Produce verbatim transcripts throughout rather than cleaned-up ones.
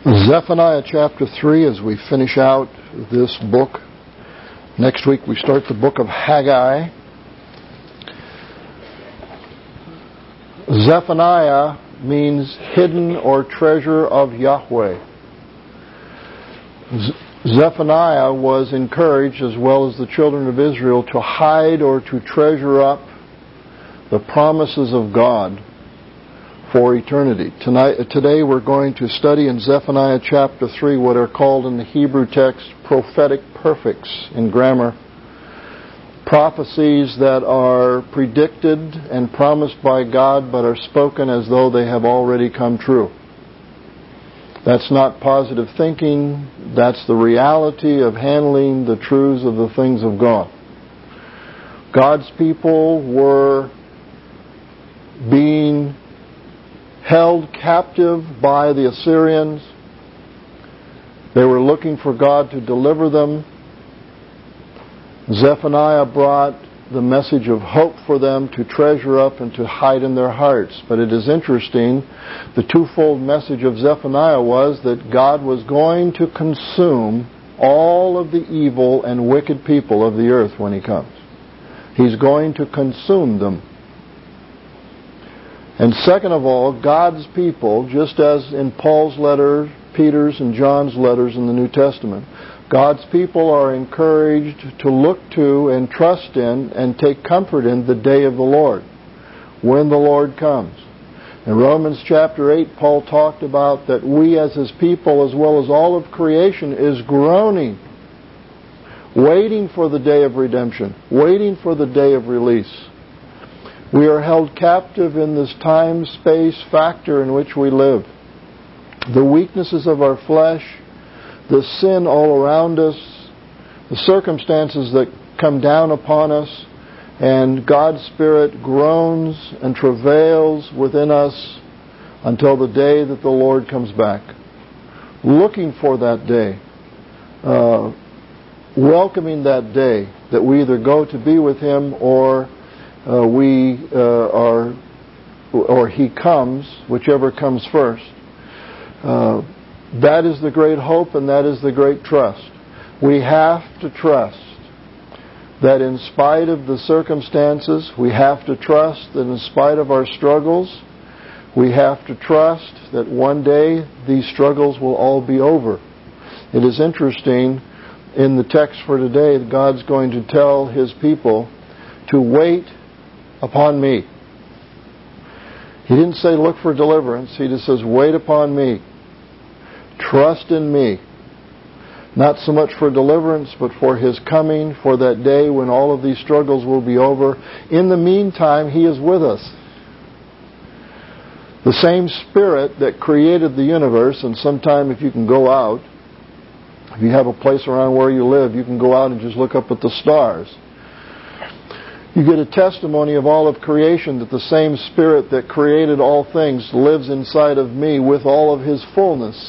Zephaniah chapter three, as we finish out this book. Next week we start the book of Haggai. Zephaniah means hidden or treasure of Yahweh. Zephaniah was encouraged, as well as the children of Israel, to hide or to treasure up the promises of God for eternity. Tonight, today we're going to study in Zephaniah chapter three what are called in the Hebrew text prophetic perfects in grammar. Prophecies that are predicted and promised by God but are spoken as though they have already come true. That's not positive thinking. That's the reality of handling the truths of the things of God. God's people were being held captive by the Assyrians. They were looking for God to deliver them. Zephaniah brought the message of hope for them to treasure up and to hide in their hearts. But it is interesting, the twofold message of Zephaniah was that God was going to consume all of the evil and wicked people of the earth when He comes. He's going to consume them. And second of all, God's people, just as in Paul's letter, Peter's and John's letters in the New Testament, God's people are encouraged to look to and trust in and take comfort in the day of the Lord, when the Lord comes. In Romans chapter eight, Paul talked about that we as His people, as well as all of creation, is groaning, waiting for the day of redemption, waiting for the day of release. We are held captive in this time-space factor in which we live. The weaknesses of our flesh, the sin all around us, the circumstances that come down upon us, and God's Spirit groans and travails within us until the day that the Lord comes back. Looking for that day, uh, welcoming that day that we either go to be with Him or uh, we uh, are, or He comes, whichever comes first. Uh, That is the great hope and that is the great trust. We have to trust that in spite of the circumstances, we have to trust that in spite of our struggles, we have to trust that one day these struggles will all be over. It is interesting in the text for today that God's going to tell His people to wait upon me. He didn't say look for deliverance. He just says wait upon me. Trust in me. Not so much for deliverance, but for His coming, for that day when all of these struggles will be over. In the meantime, He is with us. The same Spirit that created the universe, and sometime if you can go out, if you have a place around where you live, you can go out and just look up at the stars. You get a testimony of all of creation that the same Spirit that created all things lives inside of me with all of His fullness.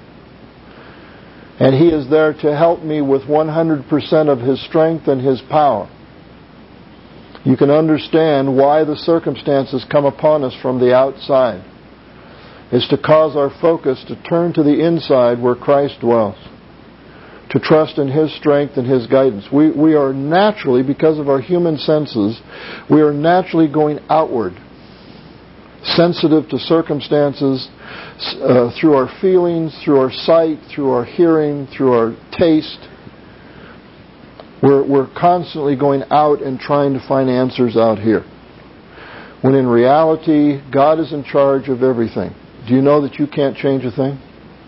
And He is there to help me with one hundred percent of His strength and His power. You can understand why the circumstances come upon us from the outside. It's to cause our focus to turn to the inside where Christ dwells. To trust in His strength and His guidance. We, we are naturally, because of our human senses, we are naturally going outward. Sensitive to circumstances uh, through our feelings, through our sight, through our hearing, through our taste. We're, we're constantly going out and trying to find answers out here. When in reality, God is in charge of everything. Do you know that you can't change a thing?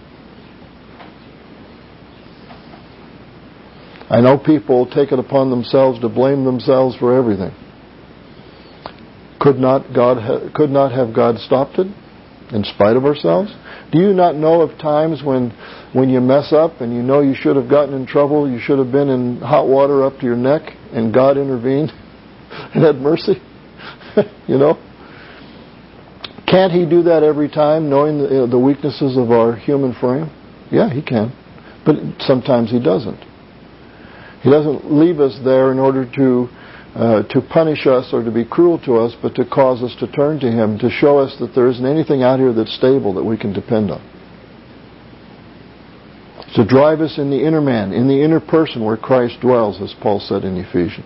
I know people take it upon themselves to blame themselves for everything. Could not God ha- could not have God stopped it in spite of ourselves? Do you not know of times when when you mess up and you know you should have gotten in trouble, you should have been in hot water up to your neck, and God intervened and had mercy? You know? Can't He do that every time, knowing the, the weaknesses of our human frame? Yeah, He can. But sometimes He doesn't. He doesn't leave us there in order to uh, to punish us or to be cruel to us, but to cause us to turn to Him, to show us that there isn't anything out here that's stable that we can depend on. To drive us in the inner man, in the inner person where Christ dwells, as Paul said in Ephesians.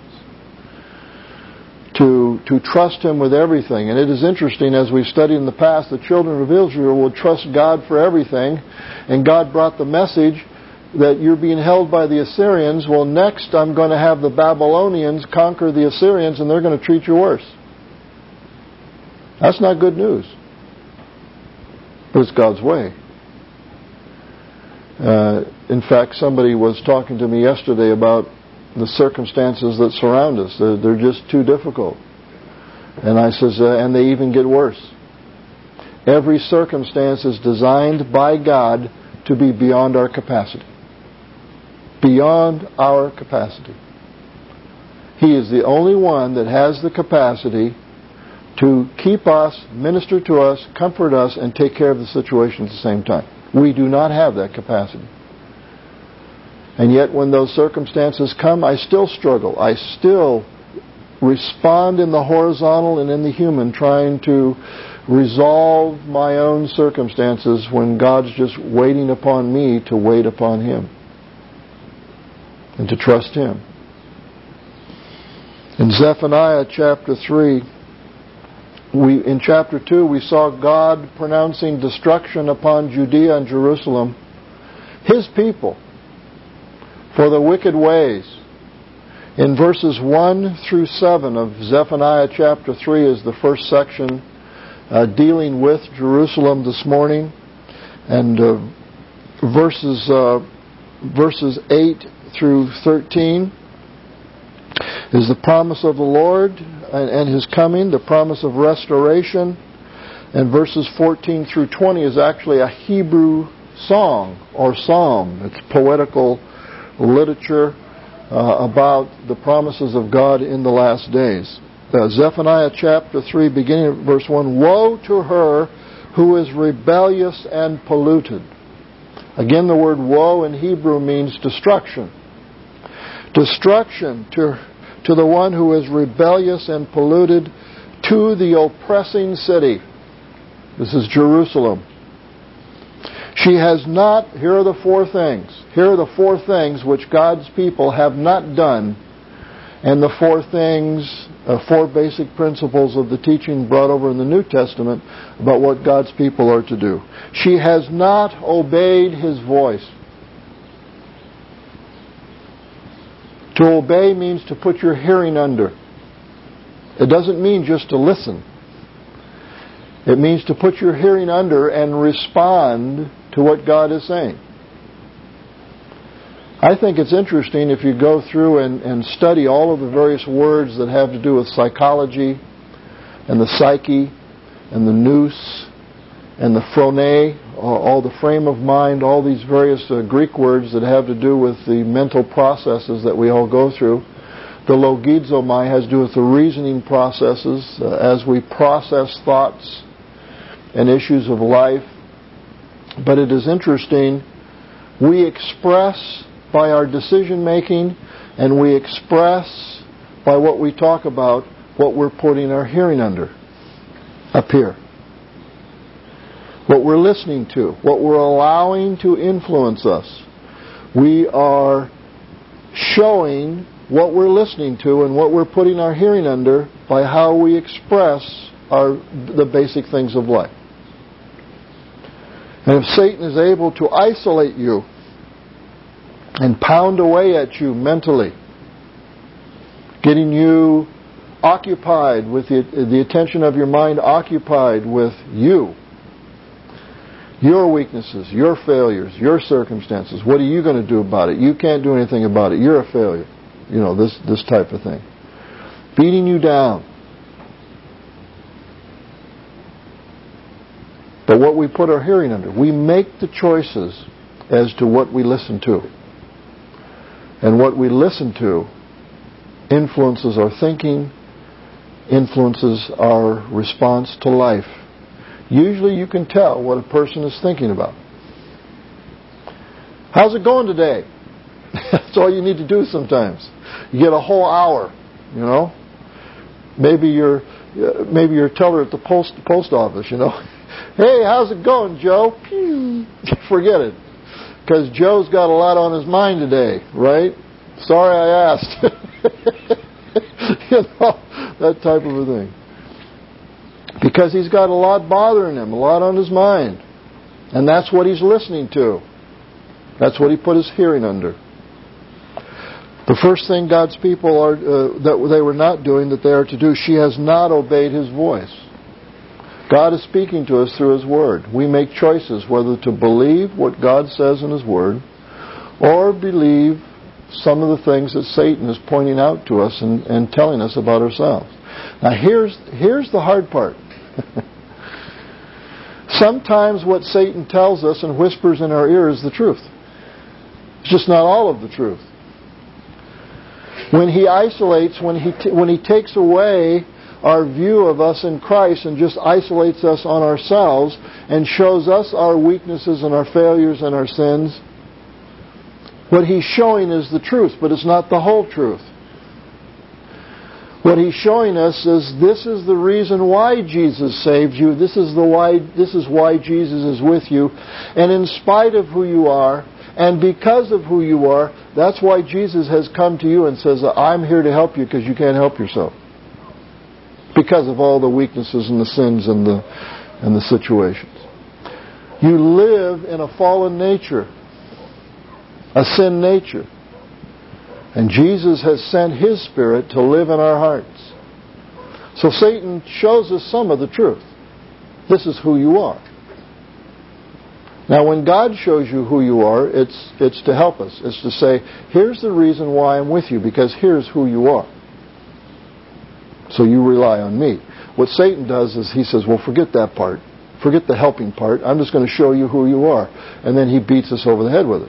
To, to trust Him with everything. And it is interesting, as we've studied in the past, the children of Israel would trust God for everything. And God brought the message that you're being held by the Assyrians. Well, next I'm going to have the Babylonians conquer the Assyrians and they're going to treat you worse. That's not good news. But it's God's way. Uh, in fact, somebody was talking to me yesterday about the circumstances that surround us. They're, they're just too difficult. And I says, uh, and they even get worse. Every circumstance is designed by God to be beyond our capacity. Beyond our capacity. He is the only one that has the capacity to keep us, minister to us, comfort us, and take care of the situation at the same time. We do not have that capacity. And yet when those circumstances come, I still struggle. I still respond in the horizontal and in the human, trying to resolve my own circumstances when God's just waiting upon me to wait upon Him and to trust Him. In Zephaniah chapter three, we, in chapter two, we saw God pronouncing destruction upon Judea and Jerusalem, His people, for the wicked ways. In verses one through seven of Zephaniah chapter three is the first section uh, dealing with Jerusalem this morning. And uh, verses uh, verses eight through thirteen is the promise of the Lord and, and His coming, the promise of restoration. And verses fourteen through twenty is actually a Hebrew song or psalm. It's poetical literature uh, about the promises of God in the last days. Uh, Zephaniah chapter three, beginning at verse one, Woe to her who is rebellious and polluted. Again, the word woe in Hebrew means destruction. Destruction to, to the one who is rebellious and polluted, to the oppressing city. This is Jerusalem. She has not, here are the four things. Here are the four things which God's people have not done. And the four things, uh, four basic principles of the teaching brought over in the New Testament about what God's people are to do. She has not obeyed His voice. To obey means to put your hearing under. It doesn't mean just to listen. It means to put your hearing under and respond to what God is saying. I think it's interesting if you go through and, and study all of the various words that have to do with psychology and the psyche and the nous and the phrone, all the frame of mind, all these various uh, Greek words that have to do with the mental processes that we all go through. The logizomai has to do with the reasoning processes uh, as we process thoughts and issues of life. But it is interesting, we express by our decision making and we express by what we talk about what we're putting our hearing under up here. What we're listening to, what we're allowing to influence us. We are showing what we're listening to and what we're putting our hearing under by how we express our the basic things of life. And if Satan is able to isolate you and pound away at you mentally, getting you occupied with the, the attention of your mind occupied with you, your weaknesses, your failures, your circumstances, what are you going to do about it? You can't do anything about it. You're a failure. You know, this, this type of thing. Beating you down. But what we put our hearing under, we make the choices as to what we listen to. And what we listen to influences our thinking, influences our response to life. Usually you can tell what a person is thinking about. How's it going today? That's all you need to do sometimes. You get a whole hour, you know. Maybe you're, maybe you're a teller at the post post office, you know. Hey, how's it going, Joe? Forget it. because Joe's got a lot on his mind today, right? Sorry I asked. You know, that type of a thing. Because he's got a lot bothering him, a lot on his mind. And that's what he's listening to. That's what he put his hearing under. The first thing God's people are uh, that they were not doing that they are to do, she has not obeyed His voice. God is speaking to us through His Word. We make choices whether to believe what God says in His Word or believe some of the things that Satan is pointing out to us and, and telling us about ourselves. Now here's here's the hard part. Sometimes what Satan tells us and whispers in our ear is the truth. It's just not all of the truth. When he isolates, when he t- when he takes away our view of us in Christ and just isolates us on ourselves and shows us our weaknesses and our failures and our sins, what he's showing is the truth, but it's not the whole truth. What he's showing us is this is the reason why Jesus saved you. This is the why. This is why Jesus is with you, and in spite of who you are, and because of who you are, that's why Jesus has come to you and says, "I'm here to help you because you can't help yourself." Because of all the weaknesses and the sins and the and the situations, you live in a fallen nature, a sin nature. And Jesus has sent His Spirit to live in our hearts. So Satan shows us some of the truth. This is who you are. Now when God shows you who you are, it's it's to help us. It's to say, here's the reason why I'm with you, because here's who you are. So you rely on me. What Satan does is he says, well, forget that part. Forget the helping part. I'm just going to show you who you are. And then he beats us over the head with it.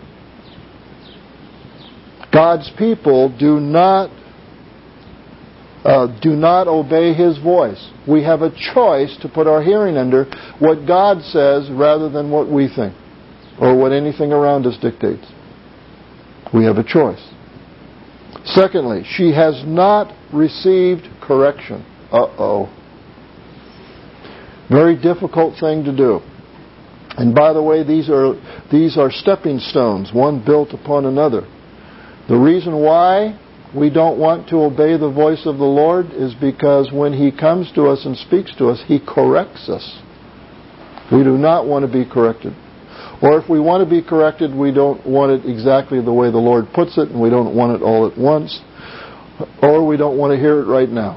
God's people do not uh, do not obey His voice. We have a choice to put our hearing under what God says rather than what we think or what anything around us dictates. We have a choice. Secondly, she has not received correction. Uh-oh. Very difficult thing to do. And by the way, these are these are stepping stones, one built upon another. The reason why we don't want to obey the voice of the Lord is because when He comes to us and speaks to us, He corrects us. We do not want to be corrected. Or if we want to be corrected, we don't want it exactly the way the Lord puts it, and we don't want it all at once. Or we don't want to hear it right now.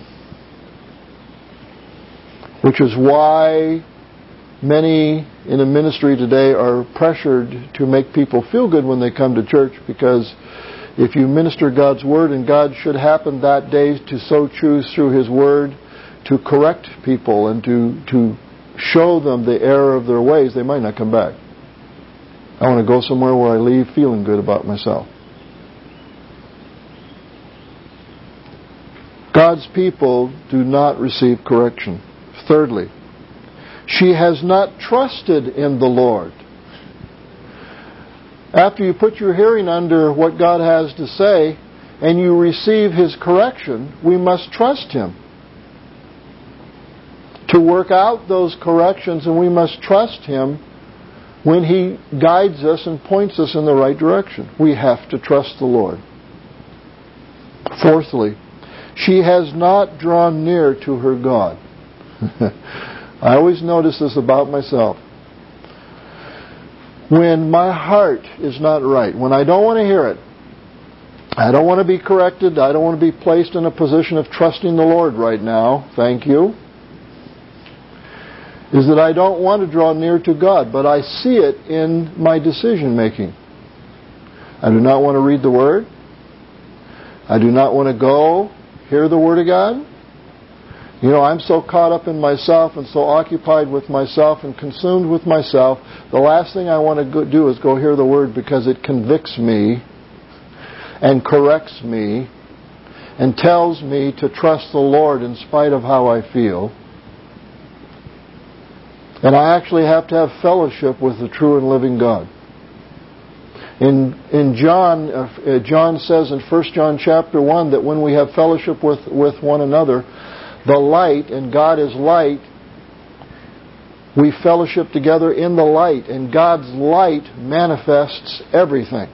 Which is why many in a ministry today are pressured to make people feel good when they come to church, because if you minister God's Word, and God should happen that day to so choose through His Word to correct people and to, to show them the error of their ways, they might not come back. I want to go somewhere where I leave feeling good about myself. God's people do not receive correction. Thirdly, she has not trusted in the Lord. After you put your hearing under what God has to say and you receive His correction, we must trust Him to work out those corrections, and we must trust Him when He guides us and points us in the right direction. We have to trust the Lord. Fourthly, she has not drawn near to her God. I always notice this about myself. When my heart is not right, when I don't want to hear it, I don't want to be corrected, I don't want to be placed in a position of trusting the Lord right now, thank you, is that I don't want to draw near to God, but I see it in my decision making. I do not want to read the Word. I do not want to go hear the Word of God. You know, I'm so caught up in myself and so occupied with myself and consumed with myself, the last thing I want to go do is go hear the Word, because it convicts me and corrects me and tells me to trust the Lord in spite of how I feel. And I actually have to have fellowship with the true and living God. In in John, uh, John says in First John chapter one that when we have fellowship with, with one another, the light, and God is light, We fellowship together in the light, and God's light manifests everything.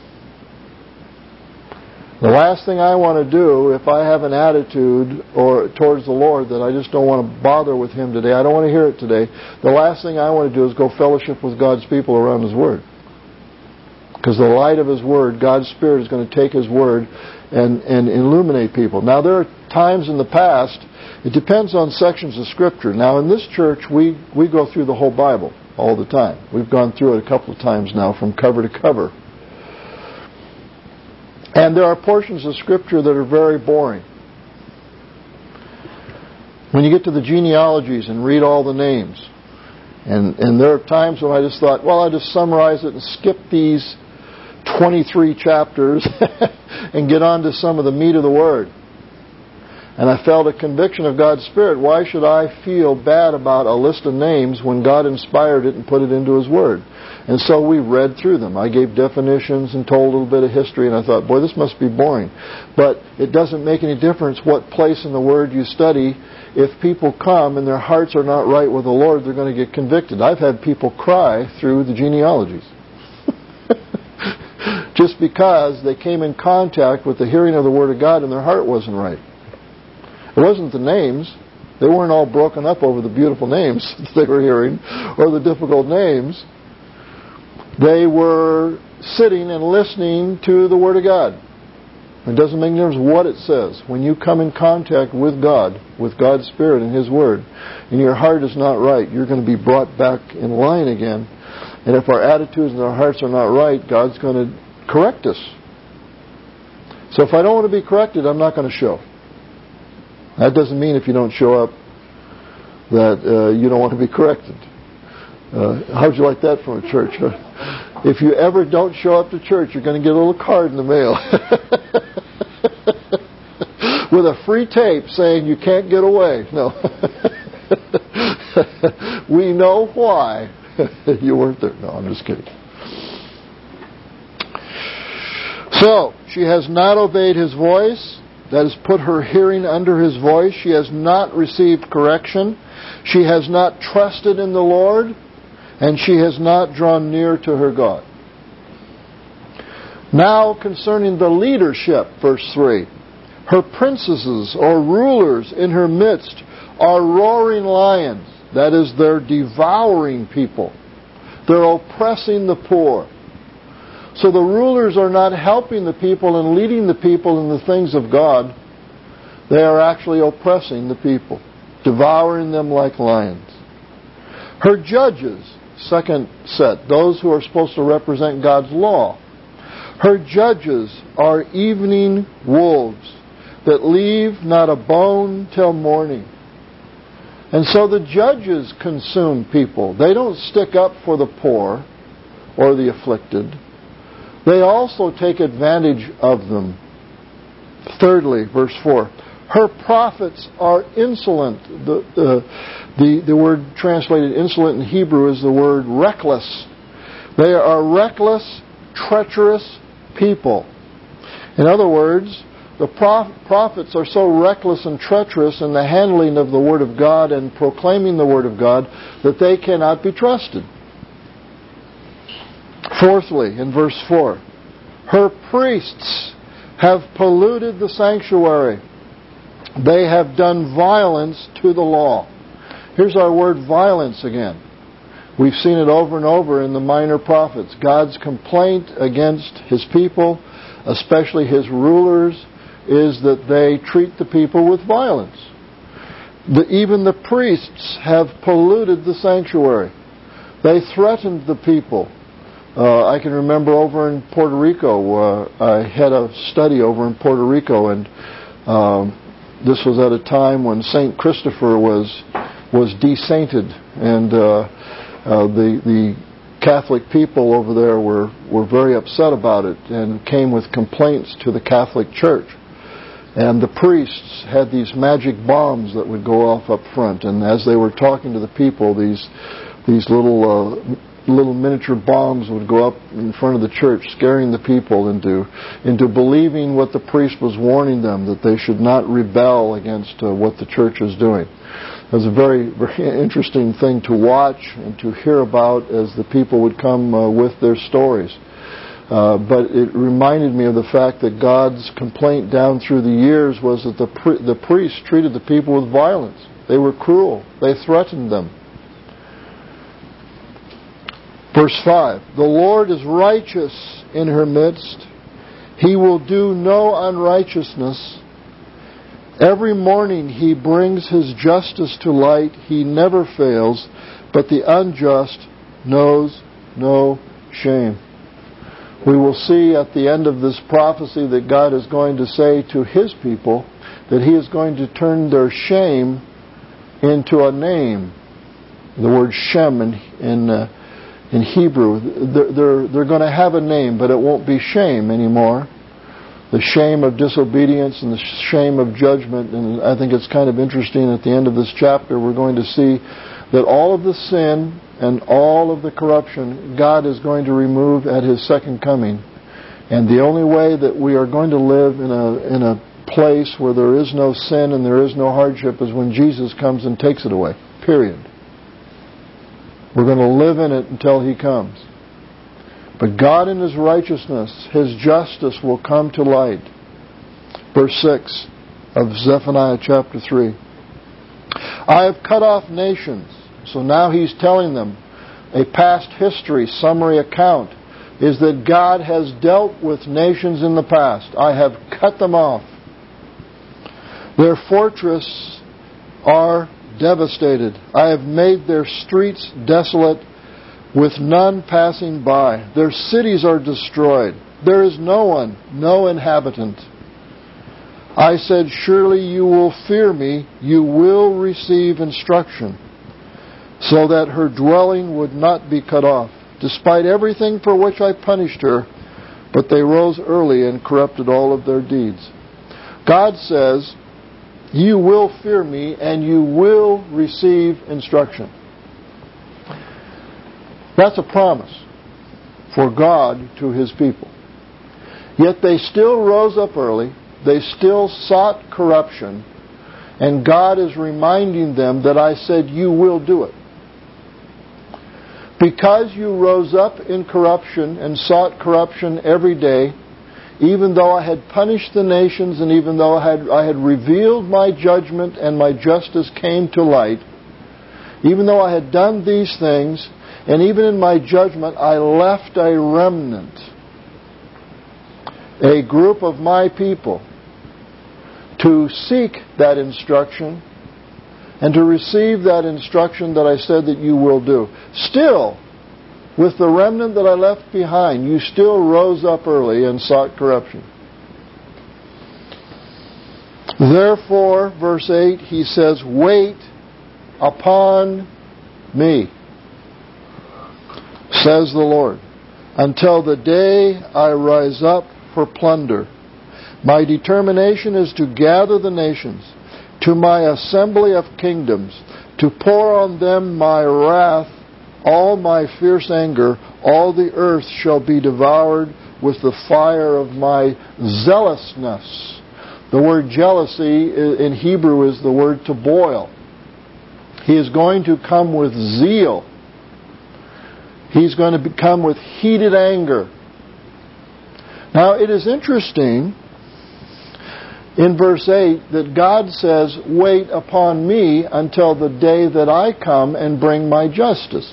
The last thing I want to do, if I have an attitude or towards the Lord that I just don't want to bother with Him today, I don't want to hear it today, the last thing I want to do is go fellowship with God's people around His Word. Because the light of His Word, God's Spirit is going to take His Word and, and illuminate people. Now, there are times in the past, it depends on sections of Scripture. Now, in this church, we, we go through the whole Bible all the time. We've gone through it a couple of times now from cover to cover. And there are portions of Scripture that are very boring. When you get to the genealogies and read all the names, and, and there are times when I just thought, well, I'll just summarize it and skip these twenty-three chapters and get on to some of the meat of the Word. And I felt a conviction of God's Spirit. Why should I feel bad about a list of names when God inspired it and put it into His Word? And so we read through them. I gave definitions and told a little bit of history, and I thought, boy, this must be boring. But it doesn't make any difference what place in the Word you study. If people come and their hearts are not right with the Lord, they're going to get convicted. I've had people cry through the genealogies. Just because they came in contact with the hearing of the Word of God and their heart wasn't right. It wasn't the names. They weren't all broken up over the beautiful names they were hearing or the difficult names. They were sitting and listening to the Word of God. It doesn't make any difference what it says. When you come in contact with God, with God's Spirit and His Word, and your heart is not right, you're going to be brought back in line again. And if our attitudes and our hearts are not right, God's going to correct us. So if I don't want to be corrected, I'm not going to show. That doesn't mean if you don't show up that uh, you don't want to be corrected. Uh, how'd you like that from a church? Huh? If you ever don't show up to church, you're going to get a little card in the mail with a free tape saying you can't get away. No. We know why you weren't there. No, I'm just kidding. So, she has not obeyed His voice. That has put her hearing under His voice. She has not received correction. She has not trusted in the Lord. And she has not drawn near to her God. Now concerning the leadership, verse three. Her princesses or rulers in her midst are roaring lions. That is, they're devouring people. They're oppressing the poor. So the rulers are not helping the people and leading the people in the things of God. They are actually oppressing the people, devouring them like lions. Her judges, second set, those who are supposed to represent God's law. Her judges are evening wolves that leave not a bone till morning. And so the judges consume people. They don't stick up for the poor or the afflicted. They also take advantage of them. Thirdly, verse four. Her prophets are insolent. The, uh, the, the word translated insolent in Hebrew is the word reckless. They are reckless, treacherous people. In other words, the prof- prophets are so reckless and treacherous in the handling of the Word of God and proclaiming the Word of God that they cannot be trusted. Fourthly, in verse four, her priests have polluted the sanctuary. They have done violence to the law. Here's our word violence again. We've seen it over and over in the minor prophets. God's complaint against His people, especially His rulers, is that they treat the people with violence. The, even the priests have polluted the sanctuary. They threatened the people. Uh, I can remember over in Puerto Rico, uh, I had a study over in Puerto Rico, and um, this was at a time when Saint Christopher was was desainted, and uh, uh, the the Catholic people over there were, were very upset about it and came with complaints to the Catholic Church. And the priests had these magic bombs that would go off up front, and as they were talking to the people, these these little uh, little miniature bombs would go up in front of the church, scaring the people into into believing what the priest was warning them, that they should not rebel against uh, what the church is doing. It was a very, very interesting thing to watch and to hear about as the people would come uh, with their stories. Uh, but it reminded me of the fact that God's complaint down through the years was that the pri- the priests treated the people with violence. They were cruel. They threatened them. Verse five, the Lord is righteous in her midst. He will do no unrighteousness. Every morning He brings His justice to light. He never fails, but the unjust knows no shame. We will see at the end of this prophecy that God is going to say to His people that He is going to turn their shame into a name. The word Shem in in, uh, in Hebrew, they're, they're, they're going to have a name, but it won't be shame anymore. The shame of disobedience and the shame of judgment. And I think it's kind of interesting at the end of this chapter we're going to see that all of the sin and all of the corruption God is going to remove at His second coming. And the only way that we are going to live in a in a place where there is no sin and there is no hardship is when Jesus comes and takes it away. Period. We're going to live in it until He comes. But God in His righteousness, His justice will come to light. Verse six of Zephaniah chapter three. I have cut off nations. So now He's telling them a past history summary account is that God has dealt with nations in the past. I have cut them off. Their fortresses are devastated. I have made their streets desolate with none passing by. Their cities are destroyed. There is no one, no inhabitant. I said, surely you will fear me. You will receive instruction, so that her dwelling would not be cut off, despite everything for which I punished her. But they rose early and corrupted all of their deeds. God says, you will fear me and you will receive instruction. That's a promise for God to His people. Yet they still rose up early. They still sought corruption. And God is reminding them that I said you will do it. Because you rose up in corruption and sought corruption every day, even though I had punished the nations and even though I had, I had revealed my judgment and my justice came to light, even though I had done these things, and even in my judgment I left a remnant, a group of my people, to seek that instruction and to receive that instruction that I said that you will do. Still, with the remnant that I left behind, you still rose up early and sought corruption. Therefore, verse eight, He says, wait upon me, says the Lord, until the day I rise up for plunder. My determination is to gather the nations to my assembly of kingdoms, to pour on them my wrath, all my fierce anger. All the earth shall be devoured with the fire of my zealousness. The word jealousy in Hebrew is the word to boil. He is going to come with zeal. He's going to come with heated anger. Now it is interesting in verse eight that God says, wait upon me until the day that I come and bring my justice.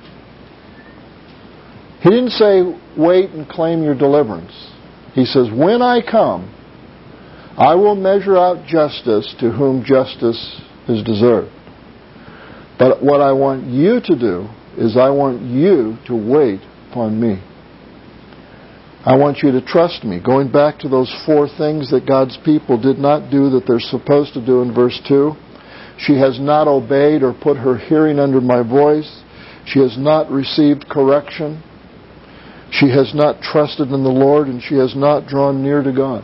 He didn't say, wait and claim your deliverance. He says, when I come, I will measure out justice to whom justice is deserved. But what I want you to do is I want you to wait upon me. I want you to trust me. Going back to those four things that God's people did not do that they're supposed to do in verse two. She has not obeyed or put her hearing under my voice. She has not received correction. She has not trusted in the Lord, and she has not drawn near to God.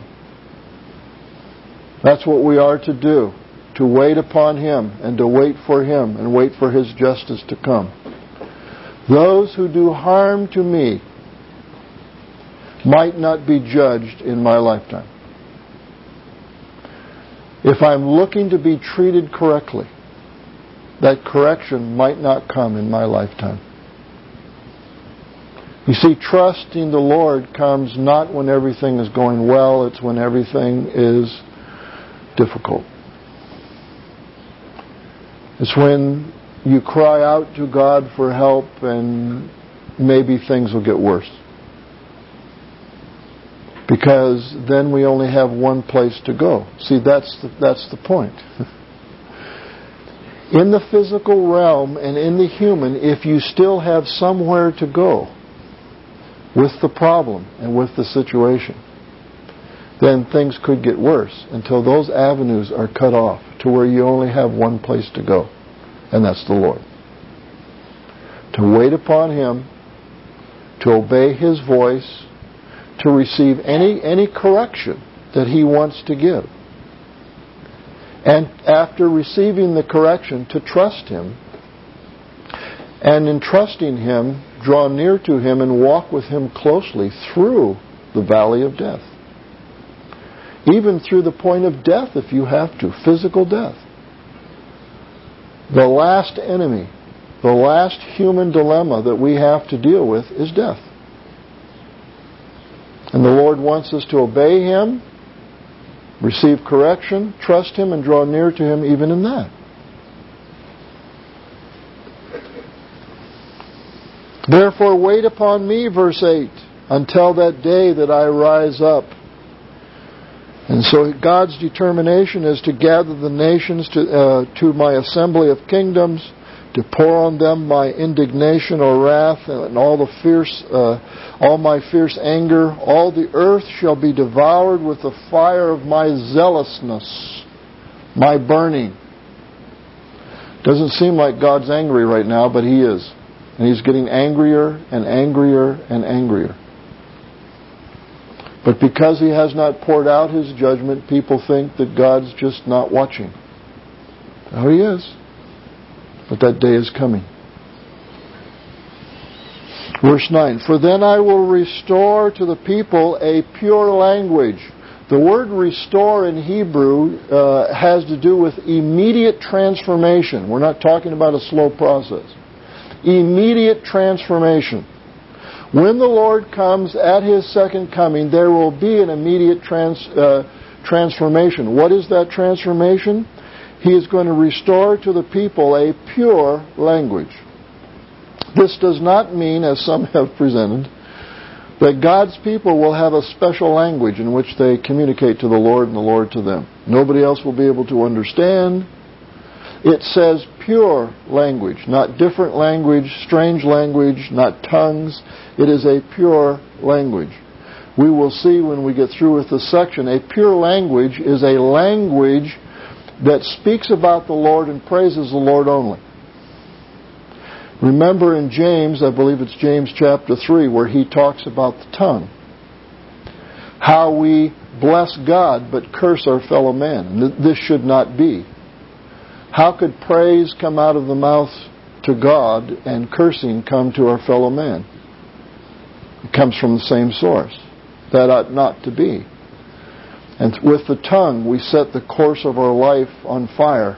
That's what we are to do, to wait upon Him and to wait for Him and wait for His justice to come. Those who do harm to me might not be judged in my lifetime. If I'm looking to be treated correctly, that correction might not come in my lifetime. You see, trusting the Lord comes not when everything is going well, it's when everything is difficult. It's when you cry out to God for help and maybe things will get worse. Because then we only have one place to go. See, that's the, that's the point. In the physical realm and in the human, if you still have somewhere to go with the problem and with the situation, then things could get worse until those avenues are cut off to where you only have one place to go, and that's the Lord. To wait upon Him, to obey His voice, to receive any any correction that He wants to give. And after receiving the correction, to trust Him. And in trusting Him, draw near to Him and walk with Him closely through the valley of death. Even through the point of death if you have to, physical death. The last enemy, the last human dilemma that we have to deal with is death. And the Lord wants us to obey Him, receive correction, trust Him, and draw near to Him even in that. Therefore wait upon me, verse eight, until that day that I rise up. And so God's determination is to gather the nations to, uh, to my assembly of kingdoms, to pour on them my indignation or wrath and all the fierce, uh, all my fierce anger. All the earth shall be devoured with the fire of my zealousness, my burning. Doesn't seem like God's angry right now, but He is. And He's getting angrier and angrier and angrier. But because He has not poured out His judgment, people think that God's just not watching. Oh, He is. But that day is coming. Verse nine, for then I will restore to the people a pure language. The word restore in Hebrew uh, has to do with immediate transformation. We're not talking about a slow process. Immediate transformation. When the Lord comes at His second coming, there will be an immediate trans, uh, transformation. What is that transformation? He is going to restore to the people a pure language. This does not mean, as some have presented, that God's people will have a special language in which they communicate to the Lord and the Lord to them. Nobody else will be able to understand. It says pure language, not different language, strange language, not tongues. It is a pure language. We will see when we get through with this section, a pure language is a language that speaks about the Lord and praises the Lord only. Remember in James, I believe it's James chapter three, where he talks about the tongue. How we bless God but curse our fellow man. This should not be. How could praise come out of the mouth to God and cursing come to our fellow man? It comes from the same source. That ought not to be. And with the tongue, we set the course of our life on fire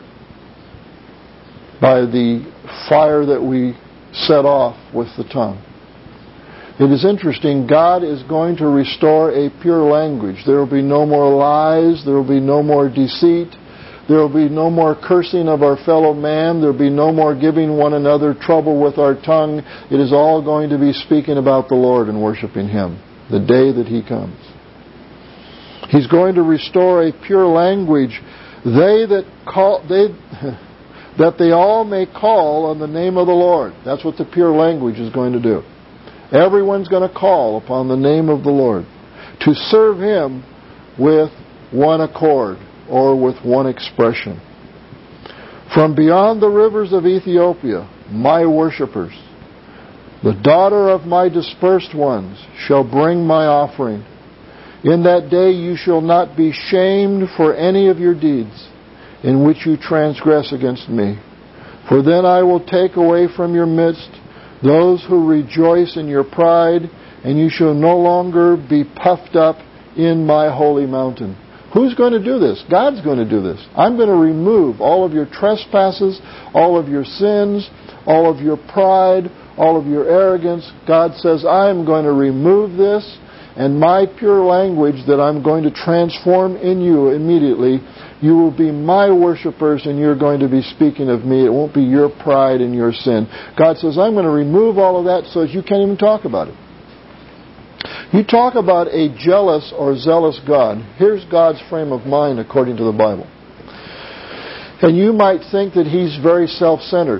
by the fire that we set off with the tongue. It is interesting, God is going to restore a pure language. There will be no more lies, there will be no more deceit, there will be no more cursing of our fellow man, there will be no more giving one another trouble with our tongue. It is all going to be speaking about the Lord and worshiping Him the day that He comes. He's going to restore a pure language, they that call they that they all may call on the name of the Lord. That's what the pure language is going to do. Everyone's going to call upon the name of the Lord to serve Him with one accord or with one expression. From beyond the rivers of Ethiopia, my worshippers, the daughter of my dispersed ones, shall bring my offering. In that day you shall not be shamed for any of your deeds in which you transgress against me. For then I will take away from your midst those who rejoice in your pride, and you shall no longer be puffed up in my holy mountain. Who's going to do this? God's going to do this. I'm going to remove all of your trespasses, all of your sins, all of your pride, all of your arrogance. God says, I'm going to remove this, and my pure language that I'm going to transform in you immediately, you will be my worshipers, and you're going to be speaking of me. It won't be your pride and your sin. God says, I'm going to remove all of that so that you can't even talk about it. You talk about a jealous or zealous God. Here's God's frame of mind according to the Bible. And you might think that He's very self-centered.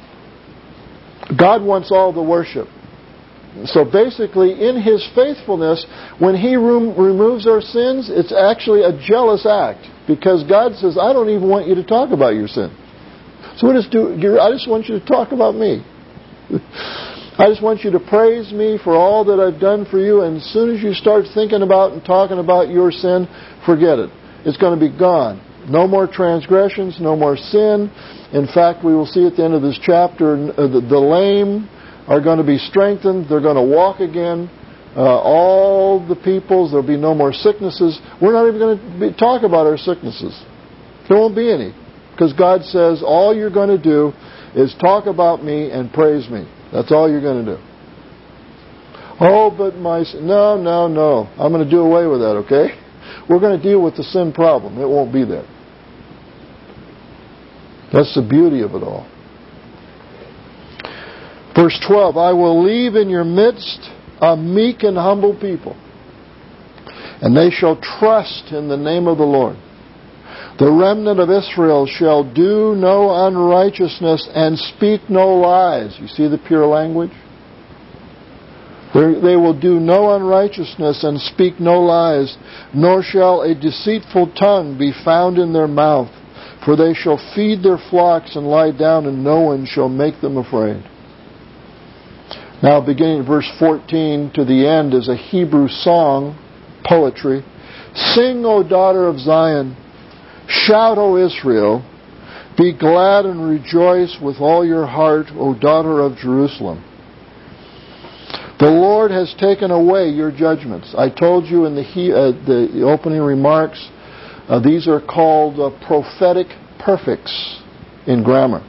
God wants all the worship. So basically, in His faithfulness, when He rem- removes our sins, it's actually a jealous act. Because God says, I don't even want you to talk about your sin. So what does do? I just want you to talk about me. I just want you to praise me for all that I've done for you. And as soon as you start thinking about and talking about your sin, forget it. It's going to be gone. No more transgressions, no more sin. In fact, we will see at the end of this chapter, the, the lame are going to be strengthened. They're going to walk again. Uh, all the peoples, there'll be no more sicknesses. We're not even going to be, talk about our sicknesses. There won't be any. Because God says, all you're going to do is talk about me and praise me. That's all you're going to do. Oh, but my... No, no, no. I'm going to do away with that, okay? We're going to deal with the sin problem. It won't be there. That's the beauty of it all. Verse twelve, I will leave in your midst a meek and humble people, and they shall trust in the name of the Lord. The remnant of Israel shall do no unrighteousness and speak no lies. You see the pure language? They will do no unrighteousness and speak no lies, nor shall a deceitful tongue be found in their mouth. For they shall feed their flocks and lie down, and no one shall make them afraid. Now, beginning at verse fourteen to the end is a Hebrew song, poetry. Sing, O daughter of Zion. Shout, O Israel. Be glad and rejoice with all your heart, O daughter of Jerusalem. The Lord has taken away your judgments. I told you in the, he, uh, the opening remarks, uh, these are called uh, prophetic perfects in grammar.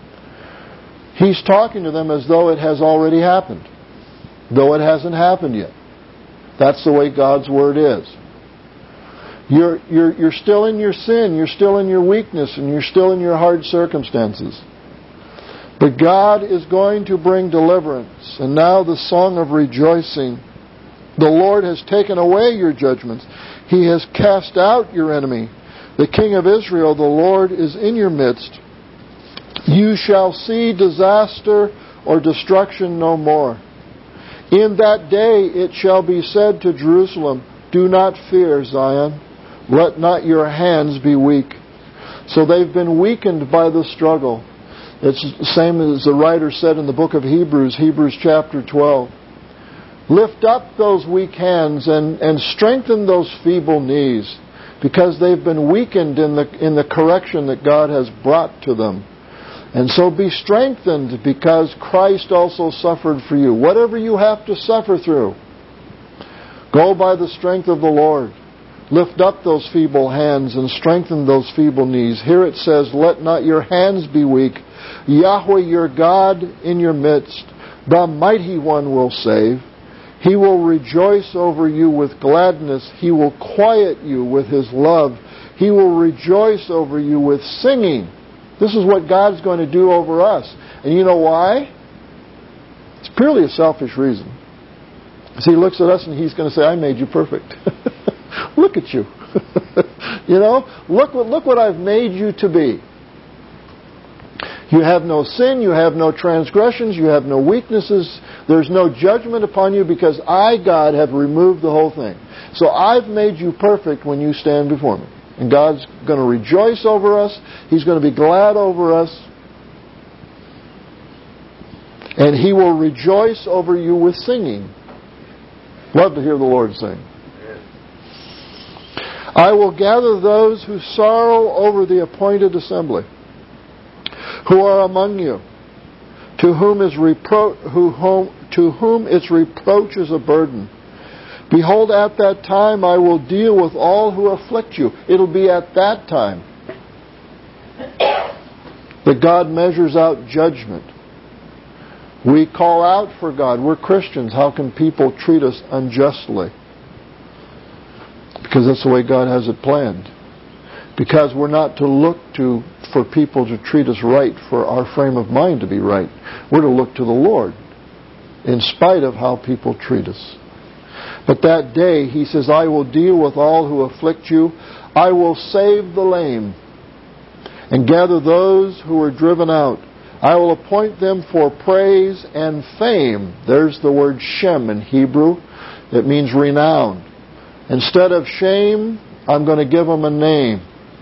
He's talking to them as though it has already happened, though it hasn't happened yet. That's the way God's Word is. You're, you're, you're still in your sin, you're still in your weakness, and you're still in your hard circumstances. But God is going to bring deliverance. And now the song of rejoicing. The Lord has taken away your judgments. He has cast out your enemy. The King of Israel, the Lord, is in your midst. You shall see disaster or destruction no more. In that day it shall be said to Jerusalem, do not fear, Zion. Let not your hands be weak. So they've been weakened by the struggle. It's the same as the writer said in the book of Hebrews, Hebrews chapter twelve. Lift up those weak hands and, and strengthen those feeble knees, because they've been weakened in the in the correction that God has brought to them. And so be strengthened, because Christ also suffered for you. Whatever you have to suffer through, go by the strength of the Lord. Lift up those feeble hands and strengthen those feeble knees. Here it says, let not your hands be weak. Yahweh your God in your midst, the mighty one will save. He will rejoice over you with gladness. He will quiet you with His love. He will rejoice over you with singing. This is what God's going to do over us. And you know why? It's purely a selfish reason. See, He looks at us and He's going to say, I made you perfect. Look at you. You know, look what, look what I've made you to be. You have no sin, you have no transgressions, you have no weaknesses. There's no judgment upon you, because I, God, have removed the whole thing. So I've made you perfect when you stand before me. And God's going to rejoice over us. He's going to be glad over us. And He will rejoice over you with singing. Love to hear the Lord sing. I will gather those who sorrow over the appointed assembly, who are among you, to whom is repro- who, whom, to whom its reproach is a burden. Behold, at that time I will deal with all who afflict you. It'll be at that time that God measures out judgment. We call out for God. We're Christians. How can people treat us unjustly? Because that's the way God has it planned. Because we're not to look to for people to treat us right for our frame of mind to be right. We're to look to the Lord in spite of how people treat us. But that day, he says, I will deal with all who afflict you. I will save the lame and gather those who are driven out. I will appoint them for praise and fame. There's the word Shem in Hebrew. It means renown. Instead of shame, I'm going to give them a name.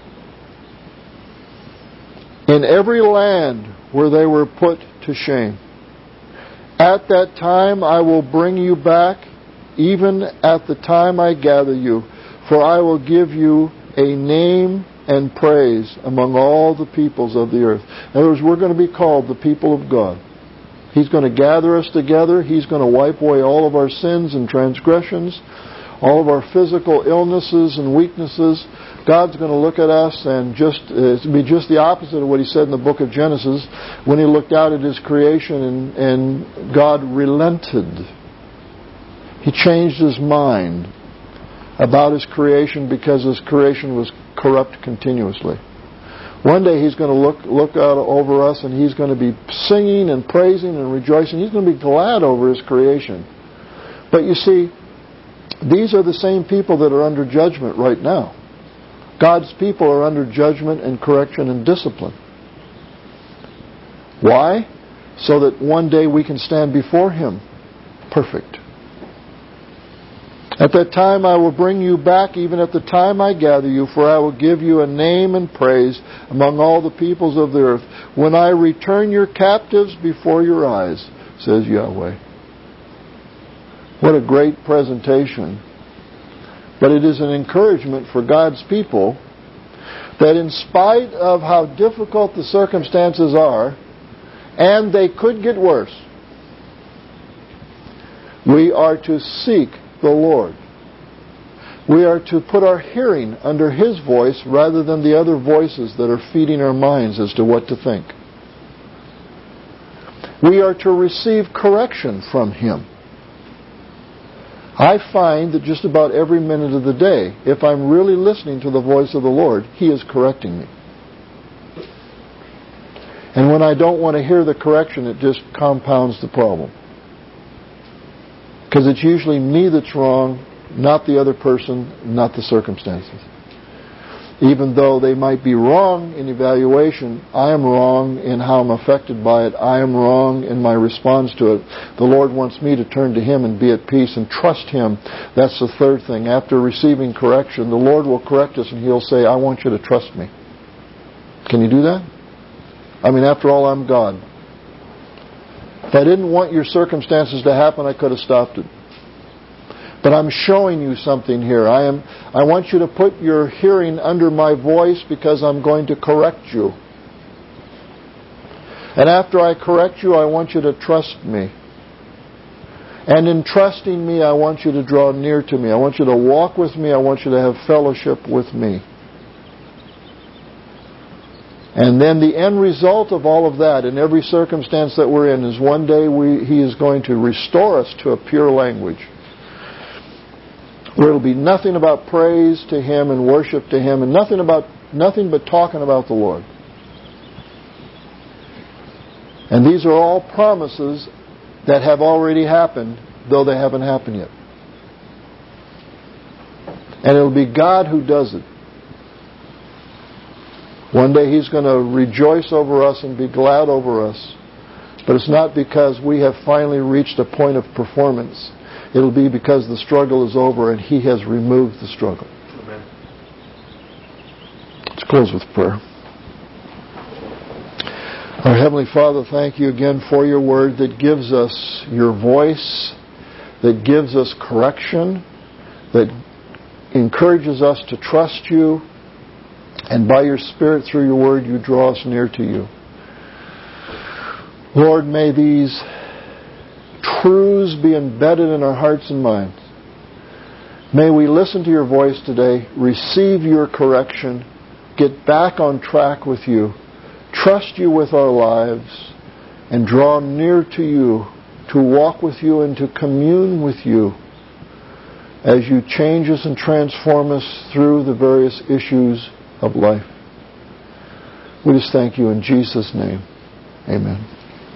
In every land where they were put to shame. At that time I will bring you back, even at the time I gather you, for I will give you a name and praise among all the peoples of the earth. In other words, we're going to be called the people of God. He's going to gather us together. He's going to wipe away all of our sins and transgressions, all of our physical illnesses and weaknesses. God's going to look at us and just uh, it'll be just the opposite of what he said in the book of Genesis when he looked out at his creation and, and God relented. He changed his mind about his creation because his creation was corrupt continuously. One day he's going to look look out over us and he's going to be singing and praising and rejoicing. He's going to be glad over his creation. But you see, these are the same people that are under judgment right now. God's people are under judgment and correction and discipline. Why? So that one day we can stand before him perfect. At that time I will bring you back, even at the time I gather you, for I will give you a name and praise among all the peoples of the earth, when I return your captives before your eyes, says Yahweh. What a great presentation. But it is an encouragement for God's people that in spite of how difficult the circumstances are, and they could get worse, we are to seek the Lord. We are to put our hearing under his voice rather than the other voices that are feeding our minds as to what to think. We are to receive correction from him. I find that just about every minute of the day, if I'm really listening to the voice of the Lord, he is correcting me. And when I don't want to hear the correction, it just compounds the problem. Because it's usually me that's wrong, not the other person, not the circumstances. Even though they might be wrong in evaluation, I am wrong in how I'm affected by it. I am wrong in my response to it. The Lord wants me to turn to him and be at peace and trust him. That's the third thing. After receiving correction, the Lord will correct us and he'll say, I want you to trust me. Can you do that? I mean, after all, I'm God. If I didn't want your circumstances to happen, I could have stopped it. But I'm showing you something here. I am. I want you to put your hearing under my voice because I'm going to correct you. And after I correct you, I want you to trust me. And in trusting me, I want you to draw near to me. I want you to walk with me. I want you to have fellowship with me. And then the end result of all of that, in every circumstance that we're in, is one day we, he is going to restore us to a pure language. Where it'll be nothing about praise to him and worship to him and nothing about nothing but talking about the Lord. And these are all promises that have already happened, though they haven't happened yet. And it'll be God who does it. One day he's going to rejoice over us and be glad over us. But it's not because we have finally reached a point of performance. It'll be because the struggle is over and he has removed the struggle. Amen. Let's close with prayer. Our Heavenly Father, thank you again for your word that gives us your voice, that gives us correction, that encourages us to trust you, and by your Spirit through your word you draw us near to you. Lord, may these truths be embedded in our hearts and minds. May we listen to your voice today, receive your correction, get back on track with you, trust you with our lives, and draw near to you, to walk with you and to commune with you as you change us and transform us through the various issues of life. We just thank you in Jesus' name. Amen.